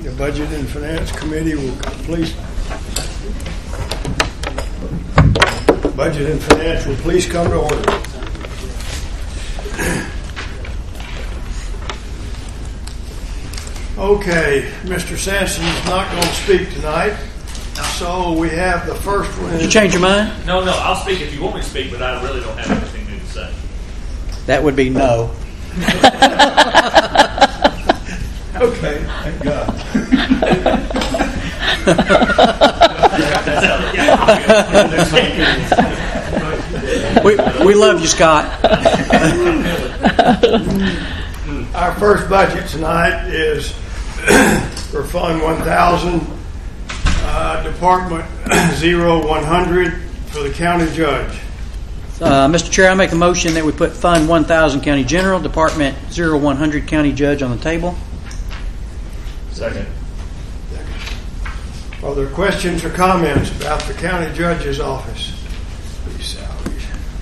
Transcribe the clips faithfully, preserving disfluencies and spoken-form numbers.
The Budget and Finance Committee will please. Budget and Finance will please come to order. Okay, Mister Sampson is not going to speak tonight, so we have the first one. Did you change your mind? No, no, I'll speak if you want me to speak, but I really don't have anything new to say. That would be no. Okay, thank God. we, we love you, Scott. Our first budget tonight is for Fund one thousand, uh, Department zero one hundred for the County Judge. Uh, Mister Chair, I make a motion that we put Fund one thousand County General, Department zero one hundred County Judge on the table. Second. Are there questions or comments about the County Judge's office? These salaries.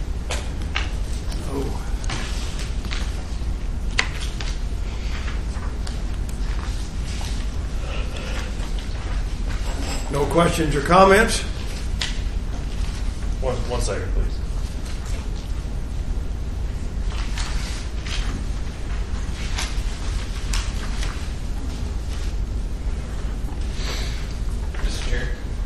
Oh. No questions or comments? One, one second, please. Mister Chair.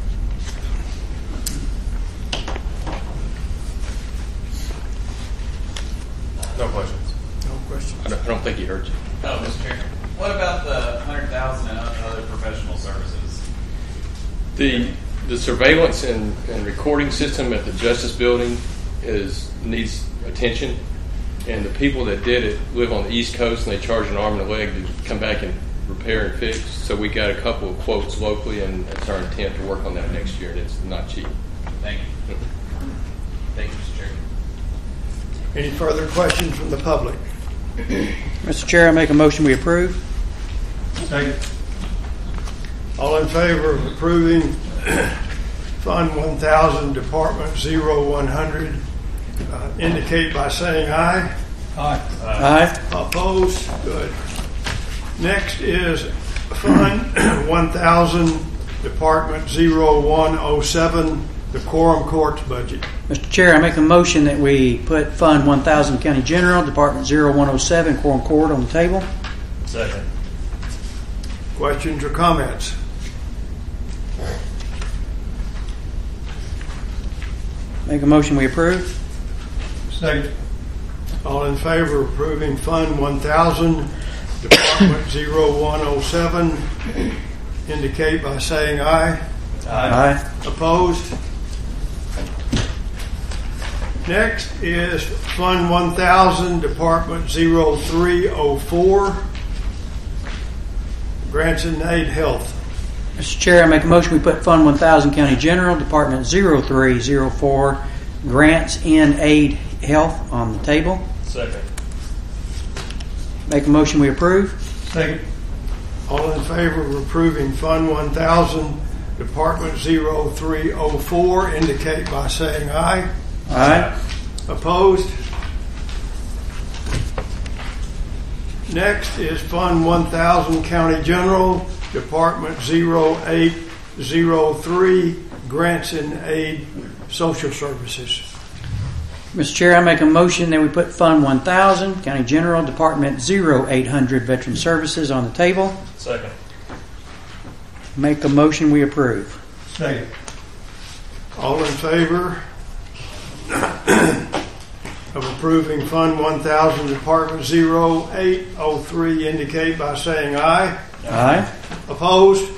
No questions. No questions. I don't, I don't think he heard you. Oh, Mister Chair. What about the hundred thousand and other professional services? The the surveillance and, and recording system at the Justice Building is needs attention, and the people that did it live on the East Coast, and they charge an arm and a leg to come back and repair and fix. So we got a couple of quotes locally, and it's our intent to work on that next year, and it's not cheap. Thank you. Thank you, Mister Chair. Any further questions from the public? Mister Chair, I make a motion we approve. Second. All in favor of approving Fund one thousand, Department zero one hundred, uh, indicate by saying aye. Aye. Aye. Opposed? Good. Next is Fund one thousand, Department zero one oh seven, the Quorum Courts budget. Mister Chair, I make a motion that we put Fund one thousand County General, Department zero one oh seven, Quorum Court on the table. Second. Questions or comments? Make a motion we approve. Second. All in favor of approving Fund one thousand, Department zero one oh seven, indicate by saying aye. Aye. Opposed? Next is Fund one thousand, Department zero three oh four, Grants and Aid Health. Mister Chair, I make a motion we put Fund one thousand County General, Department zero three oh four, Grants in Aid Health on the table. Second. Make a motion we approve. Second. All in favor of approving Fund one thousand, Department zero three oh four, indicate by saying aye. Aye. Opposed? Next is Fund one thousand County General, Department zero eight oh three, Grants and Aid Social Services. Mister Chair, I make a motion that we put Fund one thousand County General, Department zero eight hundred Veteran Services on the table. Second. Make a motion we approve. Second. All in favor of approving Fund one thousand, Department zero eight oh three, indicate by saying aye. Aye. Opposed?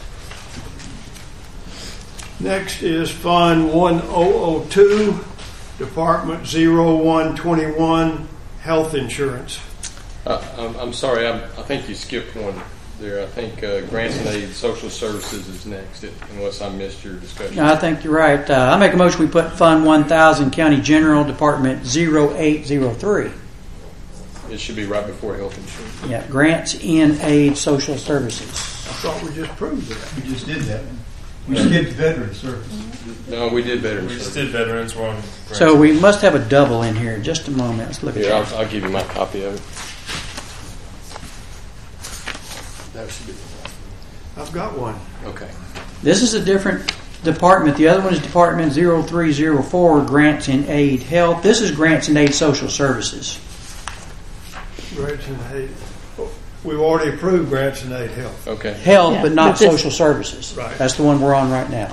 Next is Fund one thousand two, Department zero one twenty-one, Health Insurance. Uh, I'm, I'm sorry, I'm, I think you skipped one there. I think uh, Grants and Aid Social Services is next, unless I missed your discussion. I think you're right. Uh, I make a motion we put Fund one thousand County General, Department zero eight oh three. It should be right before health insurance. Yeah, Grants in Aid Social Services. I thought we just proved that. We just did that. We skipped veteran service. No, we did better. We just did veterans. We're on. So we must have a double in here. Just a moment. Let's look at Here, that. I'll, I'll give you my copy of it. That should be the one. I've got one. Okay. This is a different department. The other one is Department zero three zero four, Grants and Aid Health. This is Grants and Aid Social Services. Grants and Aid. We've already approved Grants and Aid Health. Okay. Health, Yeah, but not but this- social services. Right. That's the one we're on right now.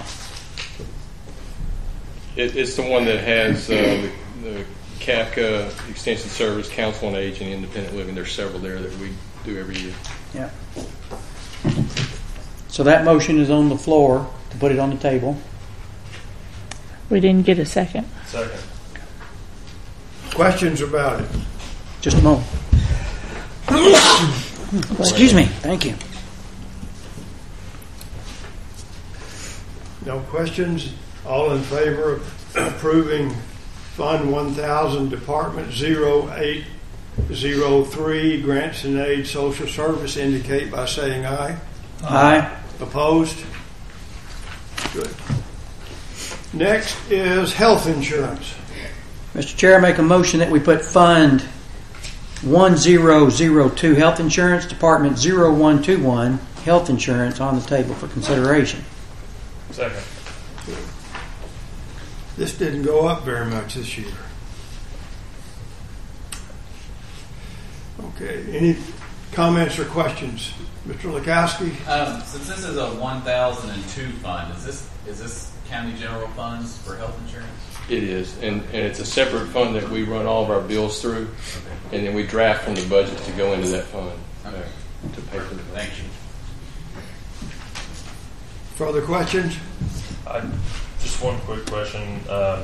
It, it's the one that has uh, the, the C A C A, Extension Service, Council on Age, and Independent Living. There's several there that we do every year. Yeah. So that motion is on the floor to put it on the table. We didn't get a second. Second. Questions about it? Just a moment. Excuse me. Thank you. No questions? All in favor of approving Fund one thousand, Department zero eight zero three, Grants and Aid Social Service, indicate by saying aye. Aye. Opposed? Good. Next is health insurance. Mister Chair, I make a motion that we put Fund one zero zero two, Health Insurance, Department zero one two one, Health Insurance, on the table for consideration. Second. This didn't go up very much this year. Okay, any comments or questions? Mister Lukowski? Um, since this is a one thousand two fund, is this is this county general funds for health insurance? It is, and, and it's a separate fund that we run all of our bills through, and then we draft from the budget to go into that fund uh, Okay. to pay for the Thank you. Further questions? I, just one quick question. Um,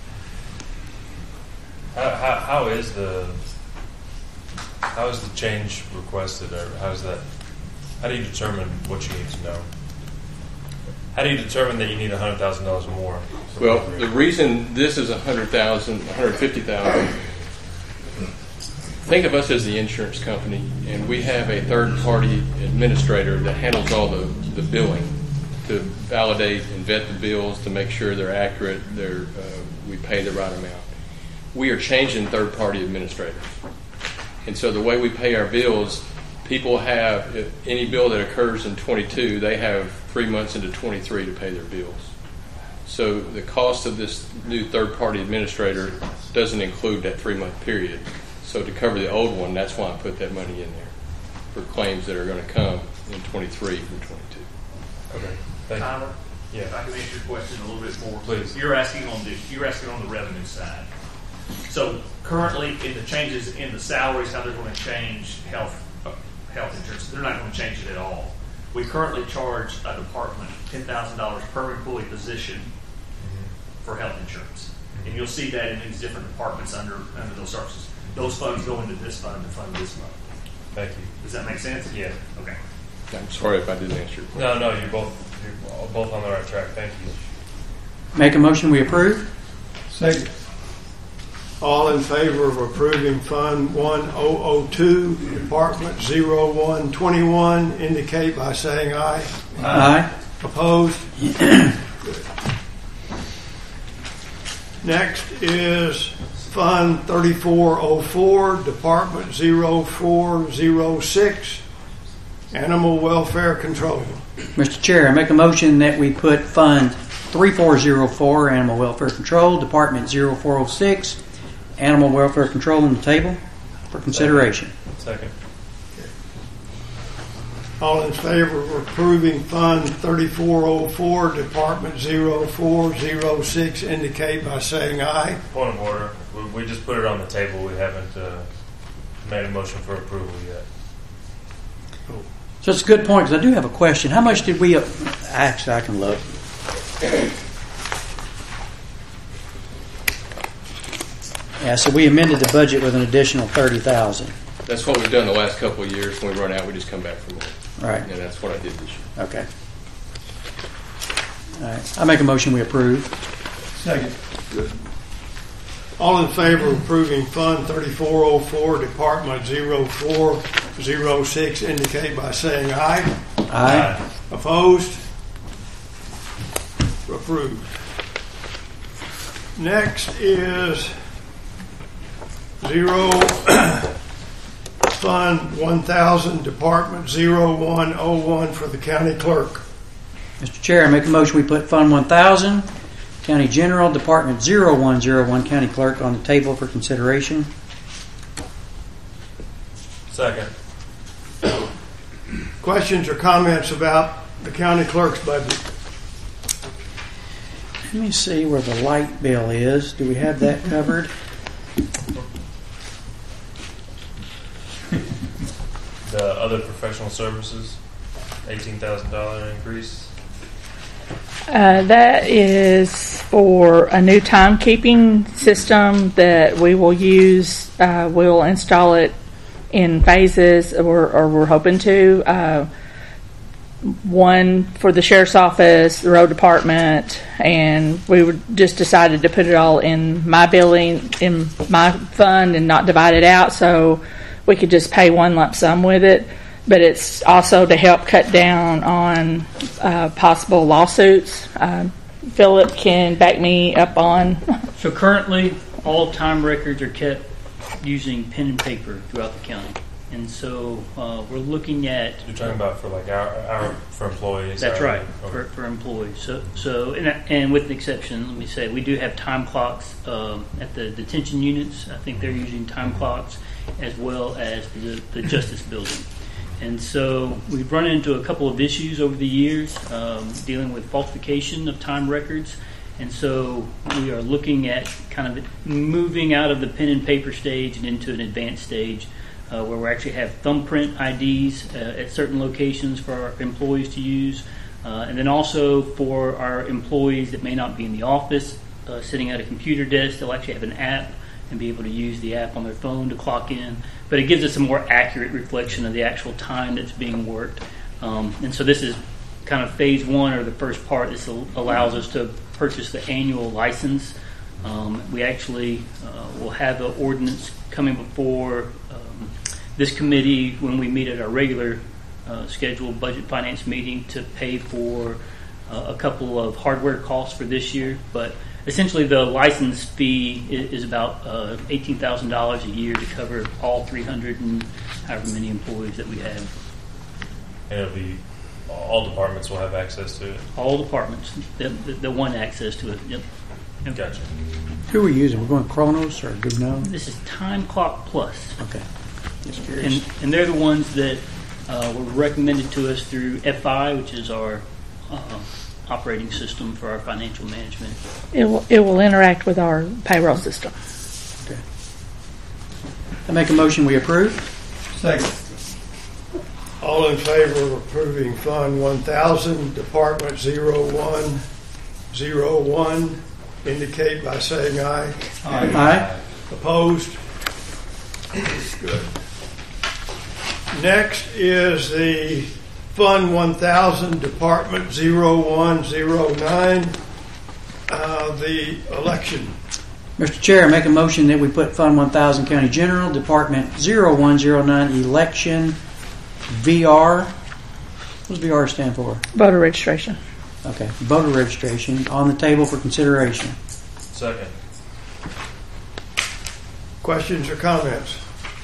how, how, how is the how is the change requested, or how is that? How do you determine what you need to know? How do you determine that you need a hundred thousand dollars more? Well, the reason this is a hundred thousand, one hundred fifty thousand. Think of us as the insurance company, and we have a third-party administrator that handles all the, the billing to validate and vet the bills to make sure they're accurate. They're uh, we pay the right amount. We are changing third-party administrators, and so the way we pay our bills, people have if any bill that occurs in twenty-two, they have three months into twenty-three to pay their bills. So the cost of this new third-party administrator doesn't include that three-month period. So to cover the old one, that's why I put that money in there for claims that are going to come in twenty-three from twenty-two. Okay, thank you. Tyler, Yeah. if I can answer your question a little bit more. Please. You're asking on the you're asking on the revenue side. So currently, in the changes in the salaries, how they're going to change health uh, health insurance, they're not going to change it at all. We currently charge a department ten thousand dollars per employee position for health insurance, and you'll see that in these different departments under under those services. Those funds go into this fund to fund this fund. Thank you. Does that make sense? Yeah. Okay. I'm sorry if I didn't answer your question. No, no, you're both you're both on the right track. Thank you. Make a motion we approve. Second. All in favor of approving Fund one thousand two, Department zero one two one, indicate by saying aye. Aye. Opposed? Good. Next is Fund thirty-four oh four, Department zero four zero six, Animal Welfare Control. Mister Chair, I make a motion that we put Fund three four zero four, Animal Welfare Control, Department zero four oh six, Animal Welfare Control, on the table for consideration. Second. All in favor of approving Fund thirty-four oh four, Department zero four zero six, indicate by saying aye. Point of order. We, we just put it on the table. We haven't uh, made a motion for approval yet. So it's a good point, because I do have a question. How much did we... Uh, actually, I can look. Yeah, so we amended the budget with an additional thirty thousand dollars. That's what we've done the last couple of years. When we run out, we just come back for more. Right. And that's what I did this year. Okay. All right. I make a motion we approve. Second. All in favor of approving Fund thirty-four oh four, Department zero four zero six, indicate by saying aye. Aye. Opposed? Approved. Next is zero Fund one thousand, Department zero one oh one for the county clerk. Mister Chair, I make a motion we put Fund one thousand, County General, Department zero one zero one, County Clerk on the table for consideration. Second. Questions or comments about the county clerk's budget? Let me see where the light bill is. Do we have that covered? The other professional services, eighteen thousand dollar increase. Uh, that is for a new timekeeping system that we will use. Uh, we'll install it in phases, or, or we're hoping to. Uh, one for the sheriff's office, the road department, and we were just decided to put it all in my billing, in my fund, and not divide it out, so we could just pay one lump sum with it. But it's also to help cut down on uh, possible lawsuits. Uh, Philip can back me up on. So currently, all time records are kept using pen and paper throughout the county, and so uh, we're looking at. You're talking about for like our, our for employees. That's our, right, okay. for, for employees. So, so and, and with an exception, let me say, we do have time clocks um, at the detention units. I think they're using time clocks as well as the, the Justice Building. And so we've run into a couple of issues over the years um, dealing with falsification of time records. And so we are looking at kind of moving out of the pen and paper stage and into an advanced stage uh, where we actually have thumbprint I Ds uh, at certain locations for our employees to use. Uh, and then also for our employees that may not be in the office, uh, sitting at a computer desk, they'll actually have an app and be able to use the app on their phone to clock in. But it gives us a more accurate reflection of the actual time that's being worked. Um, and so this is kind of phase one, or the first part. This allows us to purchase the annual license. Um, we actually uh, will have the ordinance coming before um, this committee when we meet at our regular uh, scheduled budget finance meeting to pay for uh, a couple of hardware costs for this year. But essentially, the license fee is, is about uh, eighteen thousand dollars a year to cover all three hundred and however many employees that we have. And it'll be all departments will have access to it. All departments, they'll, they'll want access to it. Yep. Yep. Gotcha. Who are we using? We're going Kronos or Gubno? This is Time Clock Plus. Okay. Just curious. And, and they're the ones that uh, were recommended to us through F I, which is our uh, operating system for our financial management. It will, it will interact with our payroll system. Okay. I make a motion we approve. Second. All in favor of approving Fund one thousand, Department zero one zero one, indicate by saying aye. Aye. Aye. Opposed? Good. Next is the Fund one thousand, Department zero one zero nine, uh, the election. Mister Chair, I make a motion that we put Fund one thousand, County General, Department zero one zero nine, Election, V R. What does V R stand for? Voter registration. Okay. Voter registration on the table for consideration. Second. Questions or comments?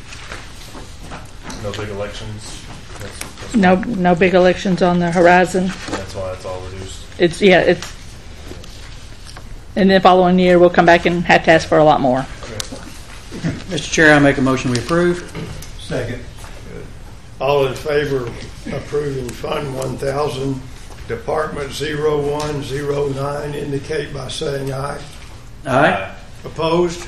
No big elections. That's, that's No, no big elections on the horizon. That's why it's all reduced. It's yeah, it's. And then the following year, we'll come back and have to ask for a lot more. Mister Chair, I make a motion we approve. Second. All in favor of approving Fund one thousand, Department zero one zero nine, indicate by saying aye. Aye. Opposed?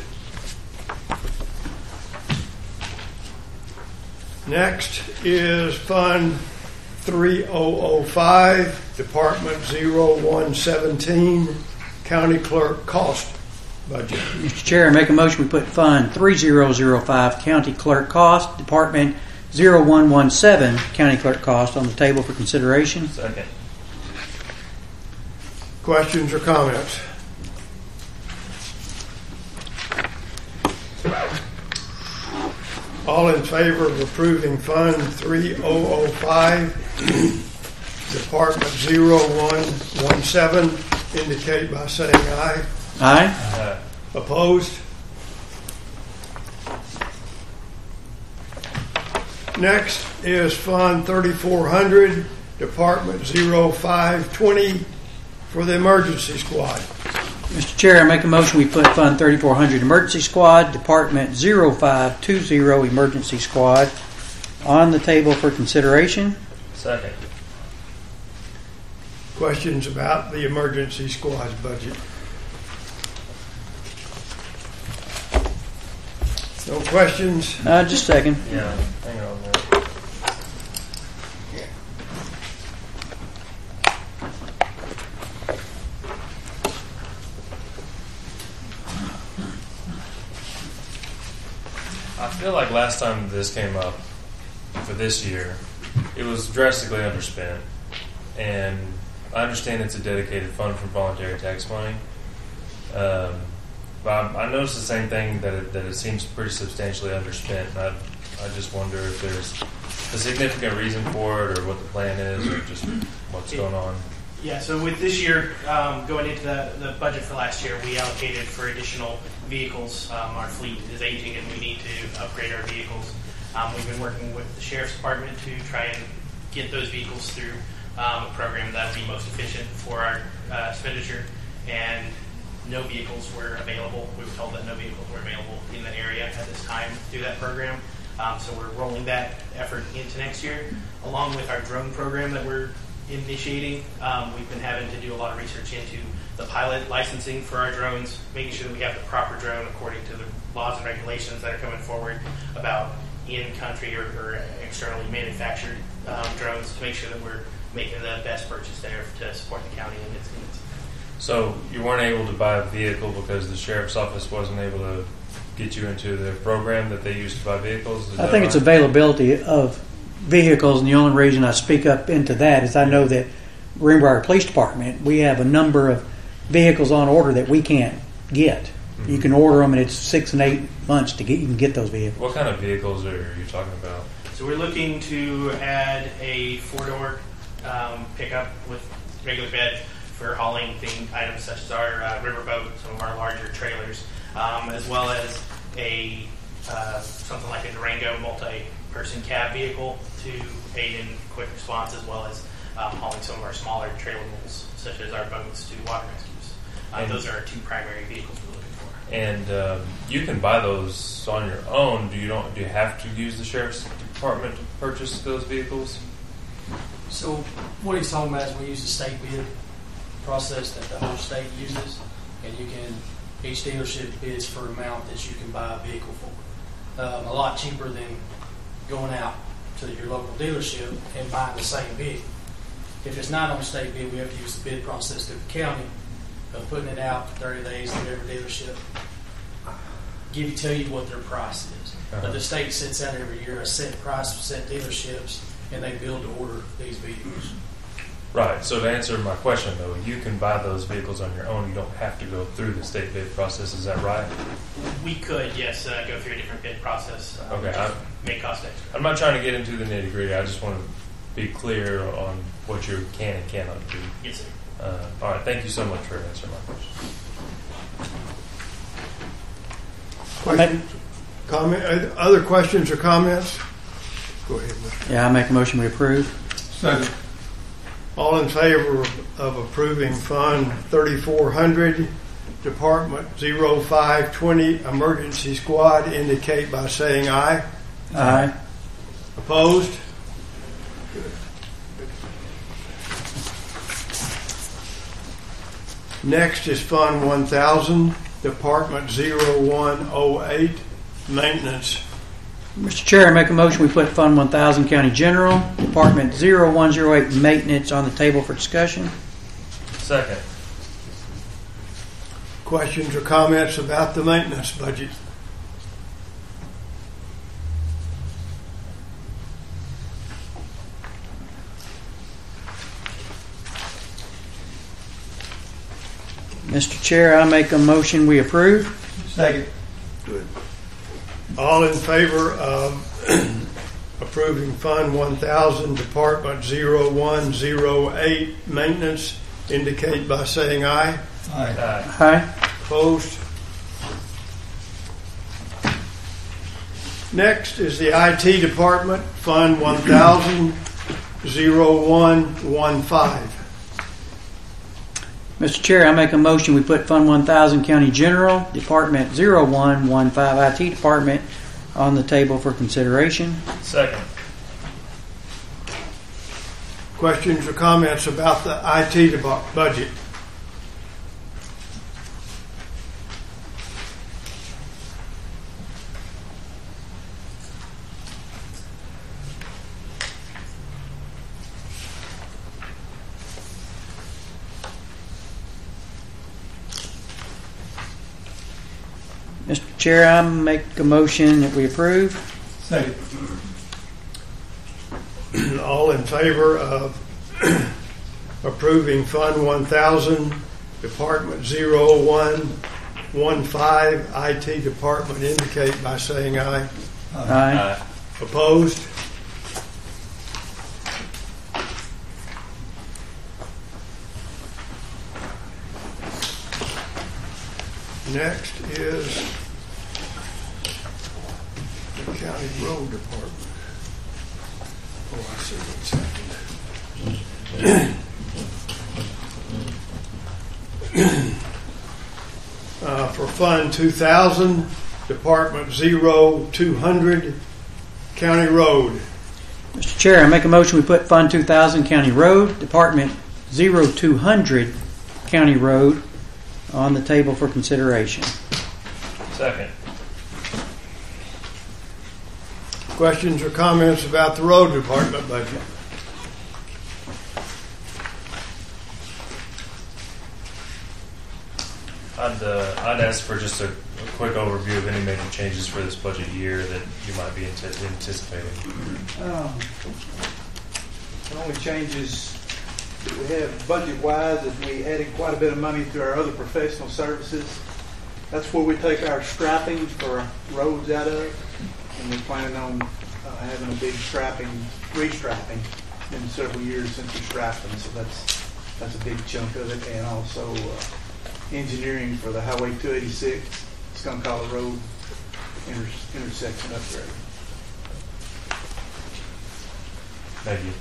Next is Fund three thousand five, Department zero one seventeen, County Clerk Cost Budget. Mister Chair, I make a motion we put Fund three thousand five, County Clerk Cost, Department zero one one seven, County Clerk Cost on the table for consideration. Second. Questions or comments? All in favor of approving Fund three thousand five, Department zero one one seven, indicate by saying aye. Aye. Uh, Opposed? Next is Fund thirty-four hundred, Department zero five twenty for the emergency squad. Mister Chair, I make a motion we put Fund thirty-four hundred Emergency Squad, Department zero five two zero Emergency Squad on the table for consideration. Second. Questions about the emergency squad's budget? No questions? Uh, just a second. Yeah, hang on there. I feel like last time this came up for this year, it was drastically underspent, and I understand it's a dedicated fund for voluntary tax money. Um, but I, I noticed the same thing, that it, that it seems pretty substantially underspent. And I, I just wonder if there's a significant reason for it, or what the plan is, or just what's going on. Yeah, so with this year, um, going into the, the budget for last year, we allocated for additional vehicles. Um, our fleet is aging and we need to upgrade our vehicles. Um, we've been working with the Sheriff's Department to try and get those vehicles through um, a program that will be most efficient for our uh, expenditure, and no vehicles were available. We were told that no vehicles were available in the area at this time through that program. Um, so we're rolling that effort into next year, along with our drone program that we're initiating. Um, we've been having to do a lot of research into the pilot licensing for our drones, making sure that we have the proper drone according to the laws and regulations that are coming forward about in-country or, or externally manufactured um, drones, to make sure that we're making the best purchase there to support the county and its needs. So you weren't able to buy a vehicle because the sheriff's office wasn't able to get you into the program that they use to buy vehicles? Is I that think right? it's availability of vehicles, and the only reason I speak up into that is I know that Greenbrier Police Department, we have a number of vehicles on order that we can't get. Mm-hmm. You can order them, and it's six and eight months to get you can get those vehicles. What kind of vehicles are you talking about? So we're looking to add a four-door um, pickup with regular bed for hauling thing, items such as our uh, riverboat, some of our larger trailers, um, as well as a uh, something like a Durango multi-person cab vehicle to aid in quick response, as well as um, hauling some of our smaller trailables, such as our boats, to water rescues. Uh, And- those are our two primary vehicles we're looking for. And um, you can buy those on your own. Do you don't? Do you have to use the sheriff's department to purchase those vehicles? So what he's talking about is we use the state bid process that the whole state uses, and you can, each dealership bids for an amount that you can buy a vehicle for. Um, a lot cheaper than going out to your local dealership and buying the same vehicle. If it's not on state bid, we have to use the bid process through the county of putting it out for thirty days to every dealership. Give you, tell you what their price is. Uh-huh. But the state sets out every year a set price for set dealerships, and they build to order these vehicles. Right. So to answer my question, though, you can buy those vehicles on your own. You don't have to go through the state bid process. Is that right? We could, yes, uh, go through a different bid process. Uh, Okay, which I- may cost extra. I'm not trying to get into the nitty gritty. I just want to be clear on what you can and cannot do. Yes, sir. Uh, all right. Thank you so much for answering my question. Questions? Comment? Other questions or comments? Go ahead, Mister Yeah, I make a motion we approve. Second. All in favor of approving Fund thirty-four hundred, Department zero five twenty Emergency Squad, indicate by saying aye. Aye. Opposed? Next is Fund one thousand, Department zero one oh eight, Maintenance. Mister Chair, I make a motion we put Fund one thousand County General, Department zero one zero eight Maintenance on the table for discussion. Second. Questions or comments about the maintenance budget? Mister Chair, I make a motion we approve. Second. All in favor of approving Fund one thousand, Department zero one zero eight, Maintenance, indicate by saying aye. Aye. Uh, Aye. Opposed? Next is the I T Department, Fund one thousand one fifteen. Mister Chair, I make a motion we put Fund one thousand County General, Department zero one one five I T Department on the table for consideration. Second. Questions or comments about the I T deb- budget? Mister Chair, I make a motion that we approve. Second. All in favor of approving Fund one thousand, Department zero one one five, I T Department, indicate by saying aye. Aye. Opposed? Next is the County Road Department. Oh, I see what's happened. uh, for Fund two thousand, Department zero two hundred, County Road. Mister Chair, I make a motion we put Fund two thousand County Road, Department zero two hundred County Road on the table for consideration. Second. Questions or comments about the road department budget? I'd, uh, I'd ask for just a, a quick overview of any major changes for this budget year that you might be ante- anticipating. Um, the only changes that we have budget-wise is we added quite a bit of money to our other professional services. That's where we take our striping for roads out of, and we're planning on uh, having a big striping, restriping in several years since we striped them. So that's that's a big chunk of it, and also uh, engineering for the Highway two eighty-six, Skunkala Road inter- intersection upgrade. Thank you.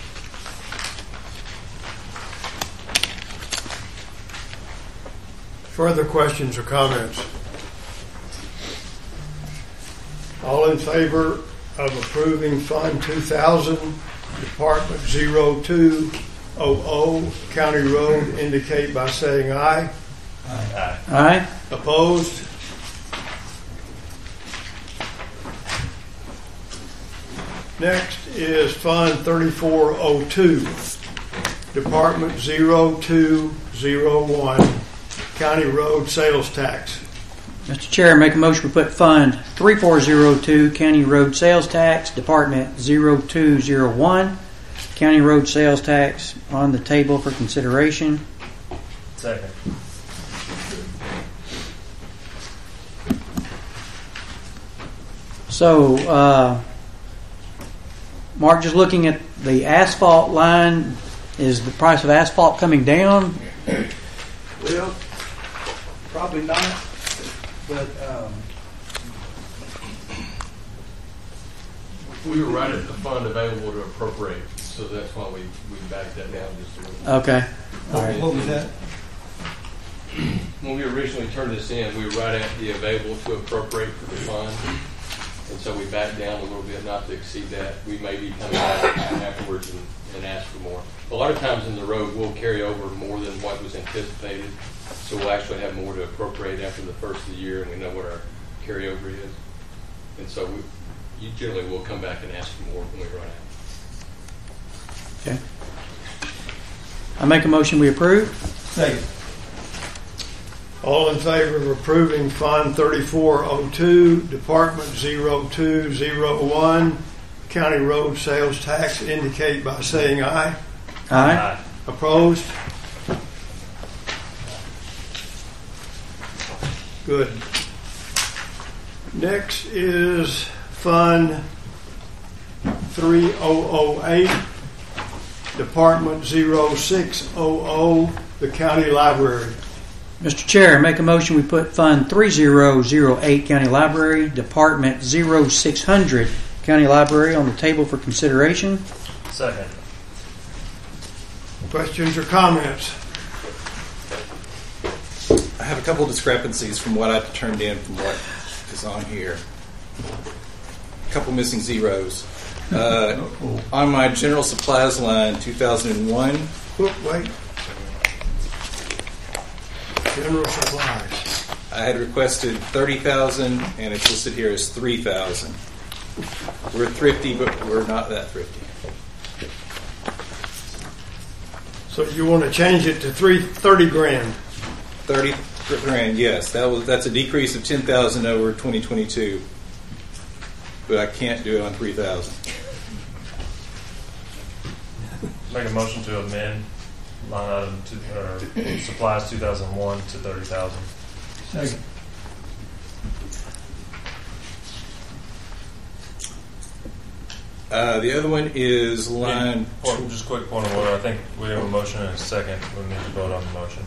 Further questions or comments? All in favor of approving Fund two thousand, Department zero two hundred, County Road, indicate by saying aye. Aye. Aye. Opposed? Next is Fund thirty-four oh two, Department zero two zero one, County Road Sales Tax. Mister Chair, I make a motion we put Fund three four zero two County Road Sales Tax, Department zero two zero one, County Road Sales Tax on the table for consideration. Second. So, uh, Mark, just looking at the asphalt line, is the price of asphalt coming down? Well, probably not, but um, We were right at the fund available to appropriate, so that's why we, we backed that down just a little. Okay. All right. What was that? When we originally turned this in, we were right at the available to appropriate for the fund. And so we backed down a little bit, not to exceed that. We may be coming back afterwards and, and ask for more. A lot of times in the road, we'll carry over more than what was anticipated. So we'll actually have more to appropriate after the first of the year, and we know what our carryover is. And so we, you generally will come back and ask for more when we run out. Okay. I make a motion we approve. Second. All in favor of approving Fund thirty-four oh two, Department zero two zero one, County Road Sales Tax, indicate by saying aye. Aye. Opposed? Good. Next is Fund three thousand eight, Department zero six hundred, the County Library. Mister Chair, make a motion we put Fund three zero zero eight County Library, Department zero six hundred County Library on the table for consideration. Second. Questions or comments? I have a couple discrepancies from what I turned in from what is on here. A couple missing zeros. Uh, on my general supplies line, two thousand one. Whoop, wait. General supplies. I had requested thirty thousand, and it's listed here as three thousand. We're thrifty, but we're not that thrifty. So you want to change it to three thirty grand? Thirty grand, yes. That was that's a decrease of ten thousand over twenty twenty-two. But I can't do it on three thousand. Make a motion to amend line item to, or supplies two thousand one to thirty thousand. Second. Uh, the other one is line. Or just a quick point of order. I think we have a motion and a second. We need to vote on the motion.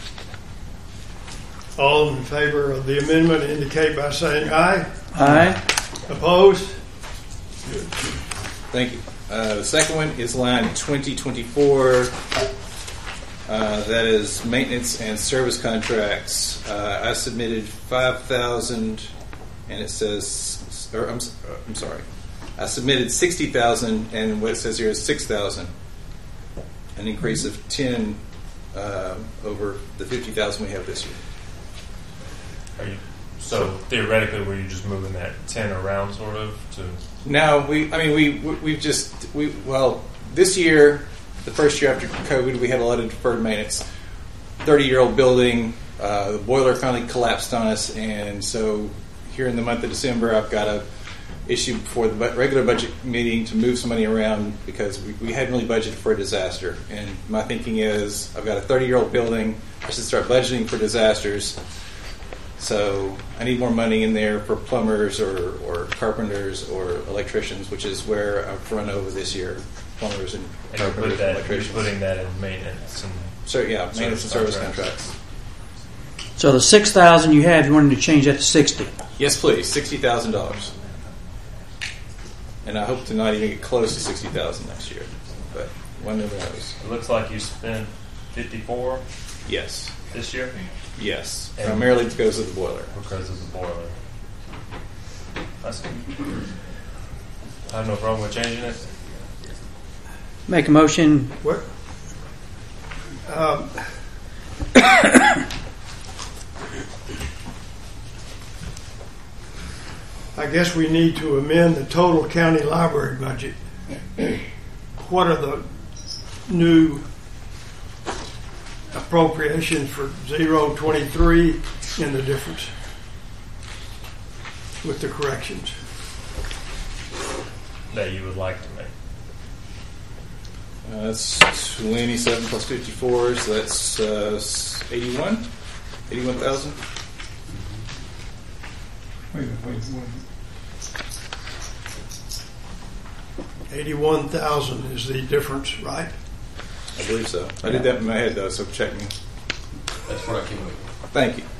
All in favor of the amendment indicate by saying aye. Aye. Opposed? Good. Thank you. Uh, the second one is line twenty twenty-four. Uh, that is maintenance and service contracts. Uh, I submitted five thousand, and it says, or I'm, I'm sorry, I submitted sixty thousand, and what it says here is six thousand, an increase of ten uh, over the fifty thousand we have this year. Are you, so theoretically, were you just moving that ten around, sort of, to? No, we. I mean, we we've just we well this year, the first year after COVID, we had a lot of deferred maintenance. Thirty-year-old building, uh, the boiler finally collapsed on us, and so here in the month of December, I've got a issue before the bu- regular budget meeting to move some money around because we, we hadn't really budgeted for a disaster. And my thinking is, I've got a thirty-year-old building. I should start budgeting for disasters. So I need more money in there for plumbers or, or carpenters or electricians, which is where I've run over this year. Plumbers and And you carpenters put that, and you're electricians. putting that in maintenance and So yeah, maintenance and service contracts. contracts. So the six thousand you have, you wanted to change that to sixty. Yes, please, sixty thousand dollars. And I hope to not even get close to sixty thousand next year, but one never knows. It looks like you spent fifty-four Yes, this year yes, And- primarily because of the boiler. because of the boiler. That's, I have no problem with changing it. Make a motion. What? Um, I guess we need to amend the total county library budget. What are the new appropriations for zero twenty-three and the difference with the corrections? That you would like to make. Uh, that's twenty-seven plus fifty-four, so that's uh, eighty-one, eighty-one thousand. Wait, wait, wait. eighty-one thousand is the difference, right? I believe so. I did that in my head though, so check me. That's what I came with. Thank you.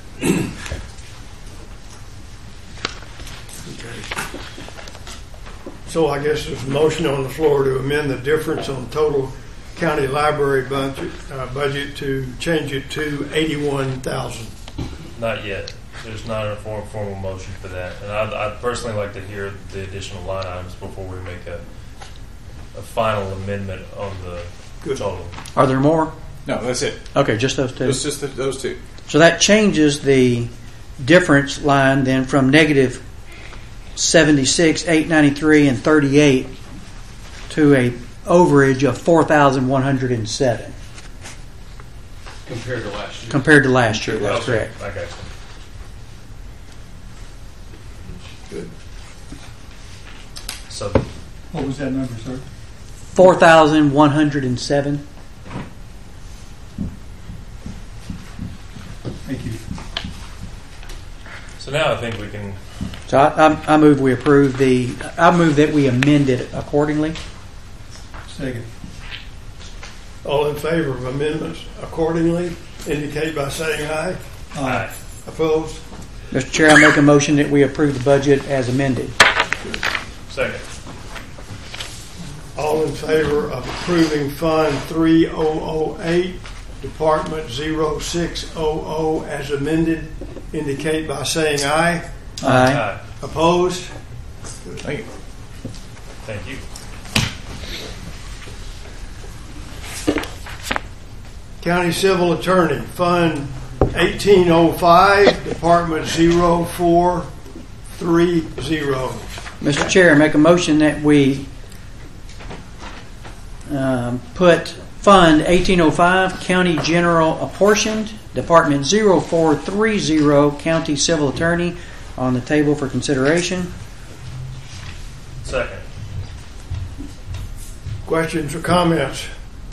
So I guess there's a motion on the floor to amend the difference on total county library budget uh, budget to change it to eighty-one thousand. Not yet. There's not a form, formal motion for that. And I'd, I'd personally like to hear the additional line items before we make a, a final amendment on the Good. total. Are there more? No, that's it. Okay, just those two. It's just the, those two. So that changes the difference line then from negative seventy-six, eight ninety-three, and thirty-eight to a overage of four thousand one hundred and seven Compared to last year. compared to last year. That's Okay, correct. I got you. Good. So What was that number, sir? Four thousand one hundred and seven. Thank you. so now I think we can. So I, I, I move we approve the. I move that we amend it accordingly. Second. All in favor of amendments accordingly? indicate by saying aye. Aye. Opposed? Mister Chair, I make a motion that we approve the budget as amended. Second. All in favor of approving Fund three thousand eight, Department zero six hundred as amended, indicate by saying aye. Aye. Aye. Opposed? Thank you. Thank you. County Civil Attorney, Fund eighteen oh five, Department zero four three zero. Mister Chair, I make a motion that we um, put Fund eighteen oh five, County General Apportioned, Department zero four three zero, County Civil Attorney, on the table for consideration. Second. Questions or comments?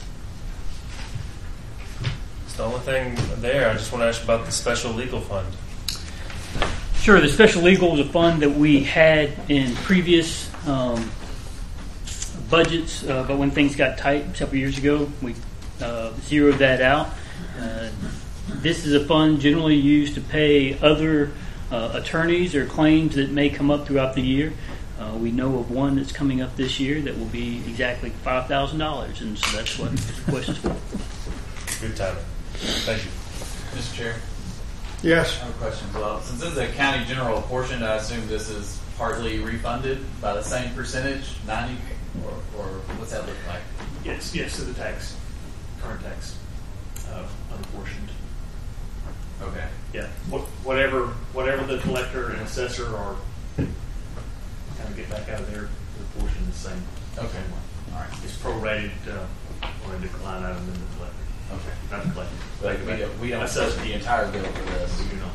It's the only thing there. I just want to ask about the special legal fund. Sure, the special legal is a fund that we had in previous um, budgets, uh, but when things got tight several years ago, we uh, zeroed that out. Uh, this is a fund generally used to pay other uh, attorneys or claims that may come up throughout the year. Uh, we know of one that's coming up this year that will be exactly five thousand dollars, and so that's what this request is for. Good timing. Thank you. Mister Chair, Yes. I have a question as well. Since this is a county general portion, I assume this is partly refunded by the same percentage, ninety, or, or what's that look like? Yes, yes, to the tax, current tax, uh, unapportioned. Okay. Yeah, Wh- whatever, whatever the collector and assessor are, kind of get back out of their, their portion the same. Okay. All right. It's prorated uh, on a decline item in the collector. Okay. Not the collector. But we don't, we don't Assessor. set the entire bill for this. We do not.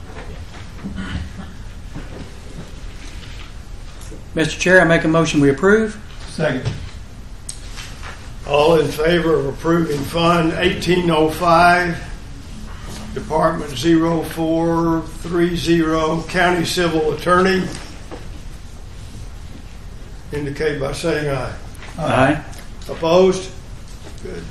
Mister Chair, I make a motion we approve. Second. All in favor of approving Fund eighteen oh five, Department zero four three zero, County Civil Attorney, indicate by saying aye. Aye. Opposed? Good.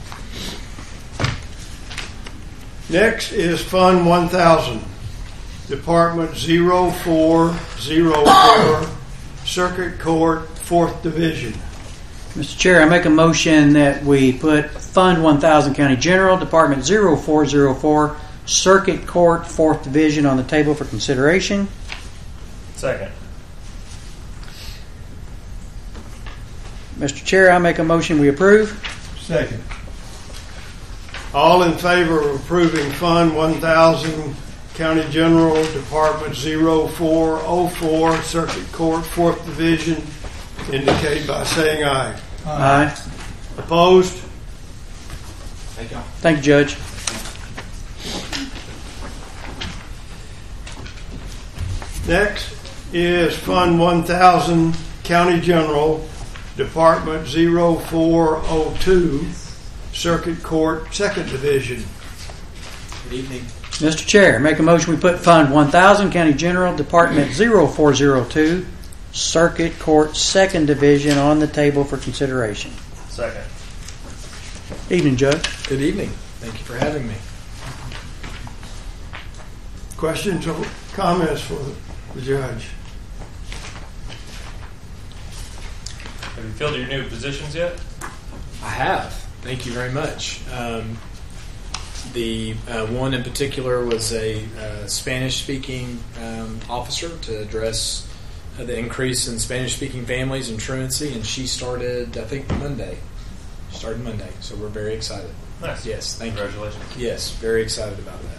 Next is Fund one thousand, Department zero four zero four, Circuit Court, fourth Division. Mister Chair, I make a motion that we put Fund one thousand, County General, Department zero four zero four, Circuit Court, fourth Division, on the table for consideration. Second. Mister Chair, I make a motion we approve. Second. All in favor of approving Fund one thousand, County General, Department zero four zero four, Circuit Court, fourth Division, indicate by saying aye. Aye. Opposed? Thank you. Thank you, Judge. Next is Fund one thousand, County General, Department zero four zero two, Circuit Court, second Division. Good evening. Mister Chair, make a motion we put Fund one thousand, County General, Department zero four zero two, Circuit Court, second Division, on the table for consideration. Second. Evening, Judge. Good evening. Thank you for having me. Questions or comments for the judge? Have you filled your new positions yet? I have. Thank you very much. Um, the uh, one in particular was a uh, Spanish-speaking um, officer to address uh, the increase in Spanish-speaking families in truancy, and she started, I think, Monday. She started Monday, so we're very excited. Nice. Yes, thank Congratulations. you. Yes, very excited about that.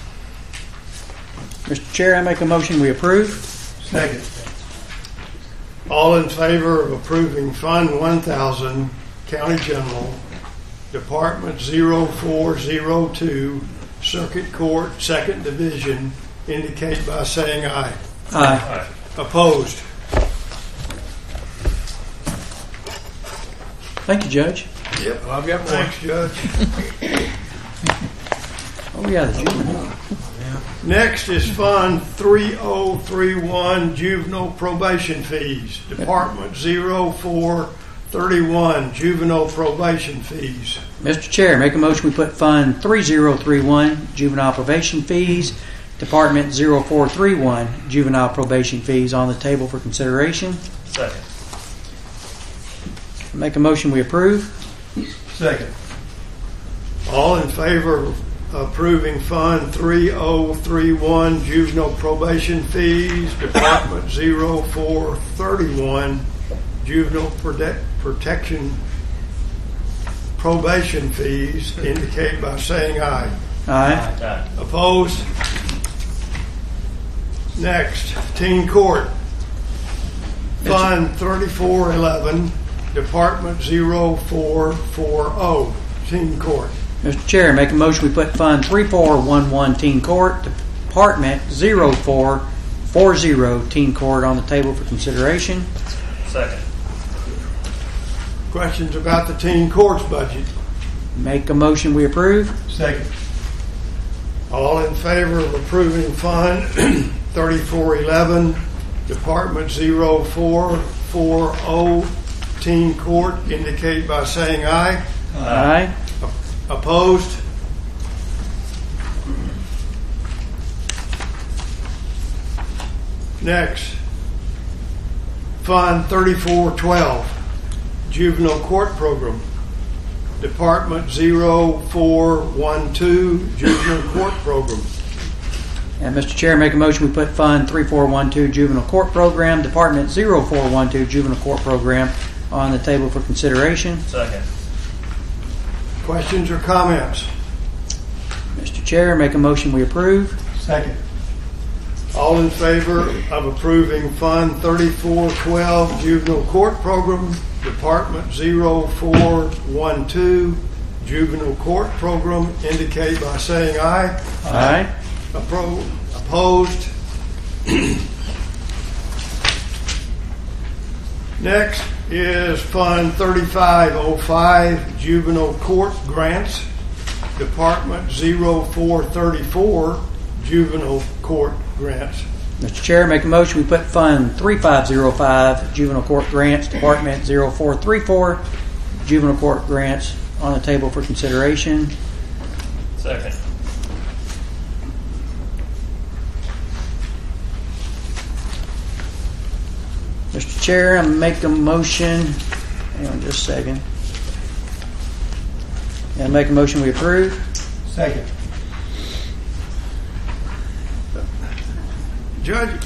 Mister Chair, I make a motion we approve. Second. All in favor of approving Fund one thousand, County General, Department zero four zero two, Circuit Court, second Division, indicate by saying aye. Aye. Aye. Opposed? Thank you, Judge. Yep. Well, I've got more. Thanks, Judge. Oh, yeah, the juvenile. Next is Fund three thousand thirty-one, Juvenile Probation Fees, Department zero four thirty-one, juvenile probation fees. Mister Chair, make a motion we put Fund three zero three one, juvenile probation fees, Department zero four three one, juvenile probation fees on the table for consideration. Second. Make a motion we approve. Second. All in favor of approving Fund three oh three one, juvenile probation fees, Department zero four three one, juvenile prote- protection probation fees, indicate by saying aye. Aye. Aye. Opposed? Next, teen court. Fund thirty-four eleven, Department zero four four zero, teen court. Mister Chair, make a motion we put Fund three four one one, teen court, Department zero four four zero, teen court on the table for consideration. Second. Questions about the teen courts budget? Make a motion we approve. Second. All in favor of approving Fund thirty-four eleven, Department zero four four zero, teen court, indicate by saying aye. Aye. Opposed? Next, Fund thirty-four twelve, Juvenile Court Program, Department zero four one two, Juvenile Court Program. And Mister Chair, make a motion we put Fund three four one two, Juvenile Court Program, Department zero four one two, Juvenile Court Program on the table for consideration. Second. Questions or comments? Mister Chair, make a motion we approve. Second. All in favor of approving Fund thirty-four twelve, Juvenile Court Program, Department zero four one two, Juvenile Court Program, indicate by saying aye. Aye. Appro- opposed? Next is Fund thirty-five oh five, Juvenile Court Grants, Department zero four three four, Juvenile Court Grants. Mister Chair, make a motion we put Fund three five oh five, Juvenile Court Grants, Department zero four three four, Juvenile Court Grants on the table for consideration. Second. Mister Chair, I make a motion. Hang on just a second. I make a motion we approve. Second. Judge,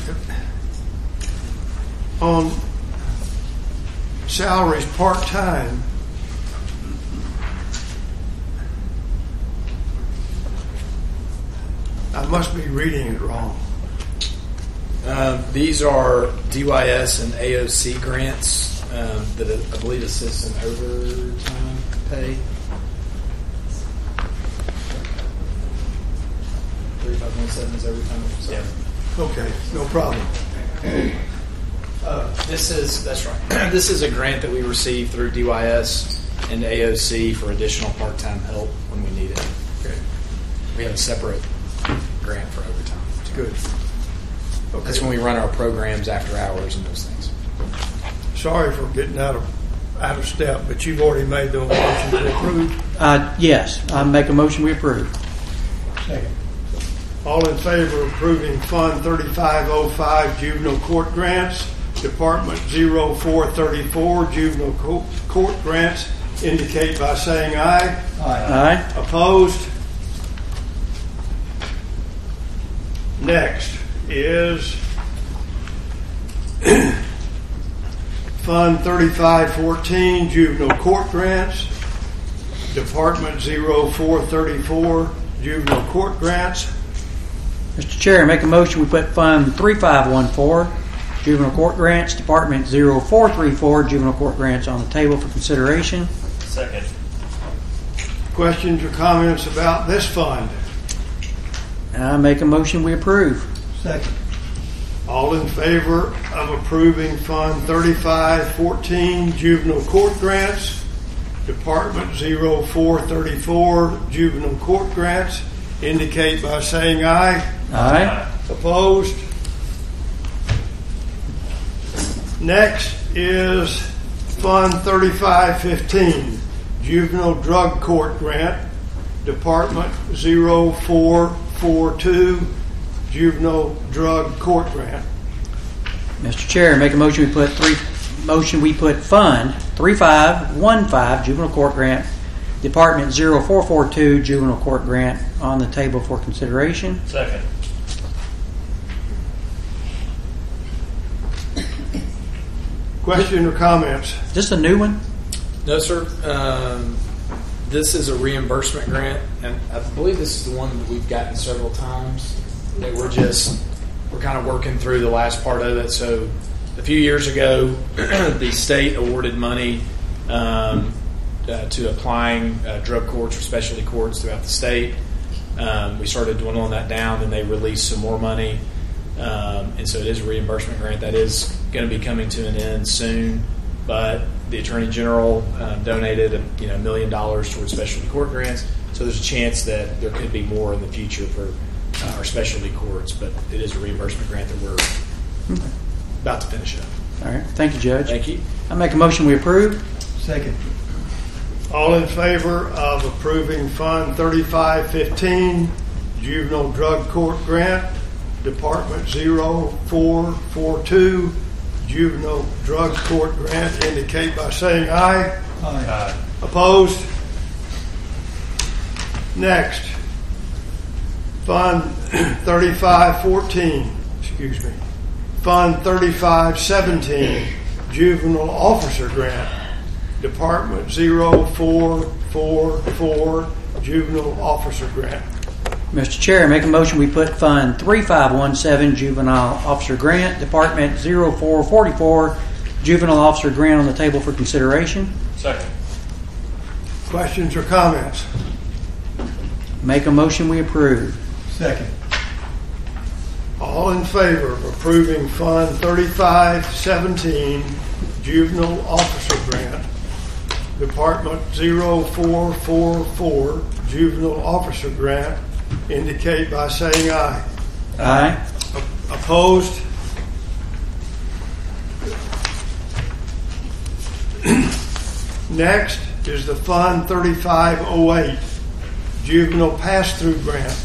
on salaries part-time, I must be reading it wrong. Uh, these are D Y S and A O C grants um, that I believe assist in overtime pay. thirty-five point seven is overtime. So. Yeah. Okay, no problem. Uh, this is that's right. This is a grant that we received through D Y S and A O C for additional part-time help when we need it. Okay. We have a separate grant for overtime. Good. Okay. That's when we run our programs after hours and those things. Sorry for getting out of out of step, but you've already made the motion to approve. Uh, yes, I make a motion we approve. Second. All in favor of approving Fund thirty-five oh five, Juvenile Court Grants, Department zero four three four, Juvenile Co- Court Grants, indicate by saying aye. Aye. Aye. Opposed? Next is Fund thirty-five fourteen, Juvenile Court Grants, Department zero four three four, Juvenile Court Grants. Mister Chair, make a motion we put Fund three five one four, Juvenile Court Grants, Department zero four three four, Juvenile Court Grants on the table for consideration. Second. Questions or comments about this fund? I make a motion we approve. Second. All in favor of approving Fund thirty-five fourteen, Juvenile Court Grants, Department zero four three four, Juvenile Court Grants, indicate by saying aye. Aye. Opposed? Next is Fund thirty-five fifteen, Juvenile Drug Court Grant, Department zero four four two, Juvenile Drug Court Grant. Mister Chair, make a motion we put three motion we put Fund three five one five Juvenile Court Grant, Department zero four four two Juvenile Court Grant on the table for consideration. Second. Question or comments? Is this a new one? No, sir. Um, this is a reimbursement grant, and I believe this is the one that we've gotten several times. That we're just we're kind of working through the last part of it. So, a few years ago, the state awarded money um, uh, to applying uh, drug courts or specialty courts throughout the state. Um, we started dwindling that down, and they released some more money. Um, and so it is a reimbursement grant that is going to be coming to an end soon. But the Attorney General um, donated a you know, million dollars towards specialty court grants. So there's a chance that there could be more in the future for uh, our specialty courts. But it is a reimbursement grant that we're okay. about to finish up. All right. Thank you, Judge. Thank you. I make a motion we approve. Second. All in favor of approving Fund thirty-five fifteen, Juvenile Drug Court Grant, Department zero four four two, Juvenile Drug Court Grant, indicate by saying aye. Aye. Aye. Opposed? Next, Fund thirty-five fourteen, excuse me, Fund thirty-five seventeen, Juvenile Officer Grant, Department zero four four four, Juvenile Officer Grant. Mister Chair, I make a motion we put Fund three five one seven Juvenile Officer Grant, Department zero four four four, Juvenile Officer Grant on the table for consideration. Second. Questions or comments? Make a motion we approve. Second. All in favor of approving Fund thirty-five seventeen, Juvenile Officer Grant, Department zero four four four, Juvenile Officer Grant, indicate by saying aye. Aye. Opposed? Next is the Fund thirty-five oh eight, Juvenile Pass-Through Grant,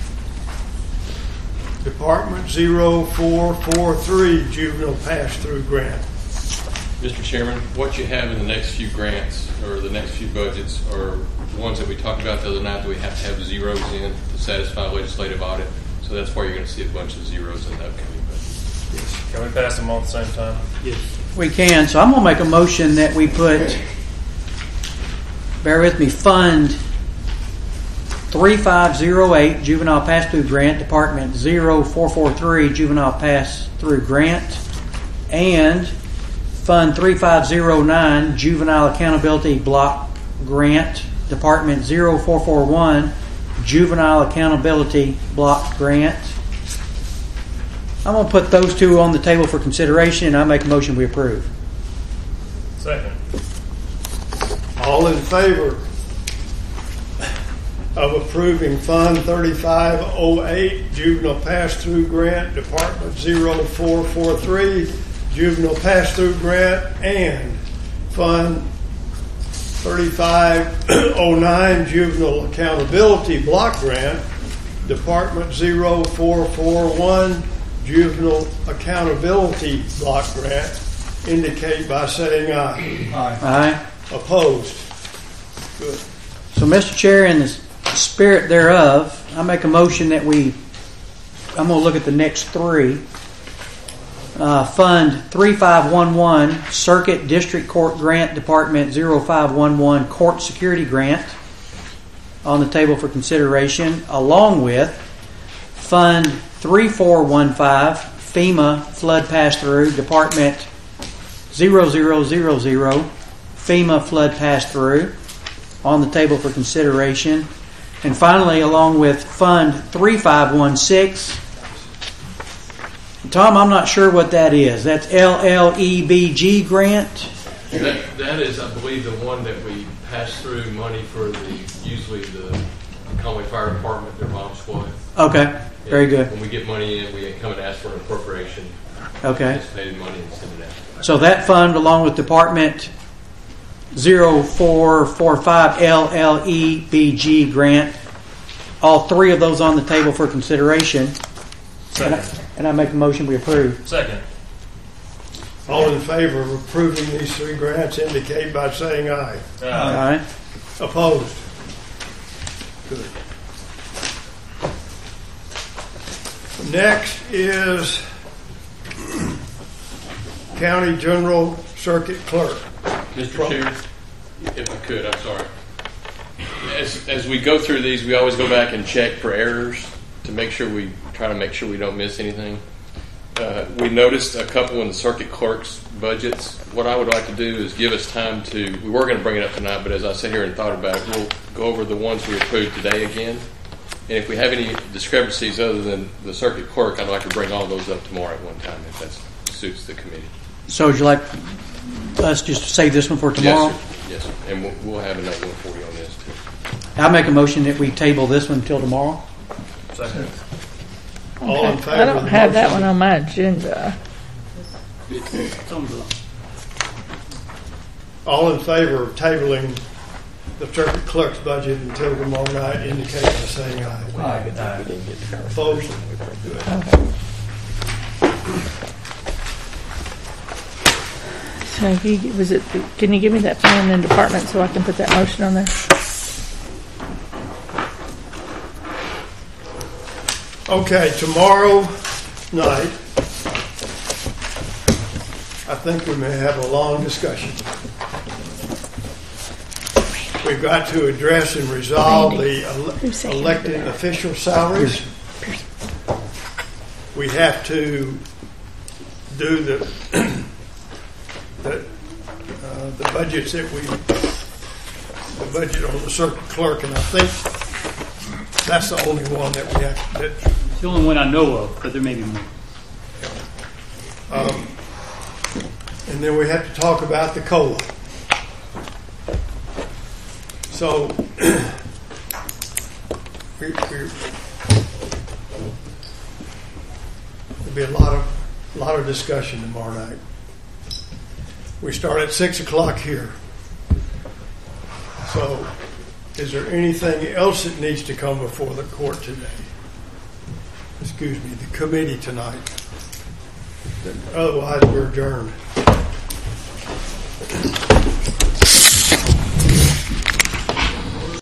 Department zero four four three, Juvenile Pass-Through Grant. Mister Chairman, what you have in the next few grants or the next few budgets are ones that we talked about the other night that we have to have zeros in to satisfy legislative audit. So that's why you're going to see a bunch of zeros in the upcoming budget. Yes. Can we pass them all at the same time? Yes. We can. So I'm going to make a motion that we put, bear with me, Fund three five oh eight, Juvenile Pass-Through Grant, Department zero four four three, Juvenile Pass-Through Grant, and Fund three five oh nine, Juvenile Accountability Block Grant, Department zero four four one, Juvenile Accountability Block Grant. I'm going to put those two on the table for consideration, and I make a motion we approve. Second. All in favor of approving Fund thirty-five oh eight, Juvenile Pass-Through Grant, Department zero four four three, Juvenile Pass-Through Grant, and Fund thirty-five oh nine, Juvenile Accountability Block Grant, Department zero four four one, Juvenile Accountability Block Grant, indicate by saying aye. Aye. Aye. Opposed? Good. So, Mister Chair, in the spirit thereof, I make a motion that we, I'm going to look at the next three. Uh, Fund three five one one, Circuit District Court Grant, Department zero five one one, Court Security Grant, on the table for consideration, along with Fund three four one five, FEMA Flood Pass-Through, Department zero zero zero zero, FEMA Flood Pass-Through, on the table for consideration. And finally, along with Fund three five one six, Tom, I'm not sure what that is. That's L L E B G grant? That, that is, I believe, the one that we pass through money for the usually the Conway Fire Department, their bomb squad. Okay, very good. When we get money in, we come and ask for an appropriation. Okay. Anticipated money and send it out. So that fund, along with Department zero four four five L L E B G grant. All three of those on the table for consideration. And I, and I make a motion we approve. Second. All in favor of approving these three grants indicate by saying aye. Aye. Aye. Opposed? Good. Next is County General Circuit Clerk. Mister Chair, if I could, I'm sorry. As, as we go through these, we always go back and check for errors to make sure we try to make sure we don't miss anything. Uh, we noticed a couple in the circuit clerk's budgets. What I would like to do is give us time to, we were going to bring it up tonight, but as I sat here and thought about it, we'll go over the ones we approved today again. And if we have any discrepancies other than the circuit clerk, I'd like to bring all those up tomorrow at one time if that suits the committee. So would you like us just to save this one for tomorrow? Yes, sir. Yes, sir. And we'll, we'll have another one for you on this too. I'll make a motion that we table this one until tomorrow. Second. All in favor I of don't the have that motion? one on my agenda. It's on the- All in favor of tabling the circuit clerk's budget until tomorrow night indicate by saying aye. Aye. Opposed? Good. So you, was it? Can you give me that plan and department so I can put that motion on there? Okay, tomorrow night, I think we may have a long discussion. We've got to address and resolve the ele- elected official salaries. We have to do the the, uh, the budgets that we the budget on the circuit clerk, and I think that's the only one that we have. That, It's the only one I know of, but there may be more. um, and then we have to talk about the COLA. So we, we, there'll be a lot of lot of discussion tomorrow night. We start at six o'clock here. So, is there anything else that needs to come before the court today? Excuse me, the committee tonight. Otherwise, we're adjourned.